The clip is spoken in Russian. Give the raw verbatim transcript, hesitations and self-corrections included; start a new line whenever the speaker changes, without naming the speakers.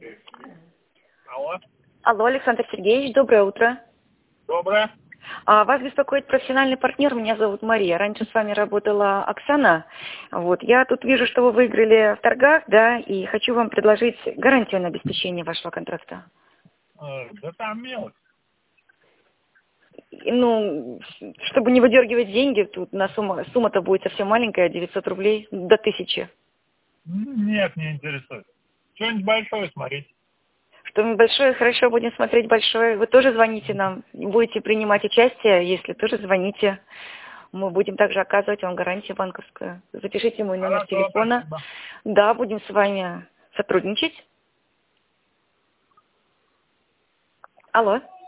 Алло.
Алло, Александр Сергеевич, доброе утро.
Доброе.
А, вас беспокоит профессиональный партнер, меня зовут Мария. Раньше с вами работала Оксана. Вот, я тут вижу, что вы выиграли в торгах, да, и хочу вам предложить гарантию на обеспечение вашего контракта.
Э, Да там мелочь.
И, Ну, чтобы не выдергивать деньги, тут на сумма, сумма-то будет совсем маленькая, девятьсот рублей до тысячи.
Нет, не интересует. Что-нибудь большое смотрите.
Что большое, хорошо, будем смотреть большое. Вы тоже звоните нам, будете принимать участие, если тоже звоните. Мы будем также оказывать вам гарантию банковскую. Запишите мой номер
Хорошо,
телефона.
спасибо.
Да, будем с вами сотрудничать. Алло.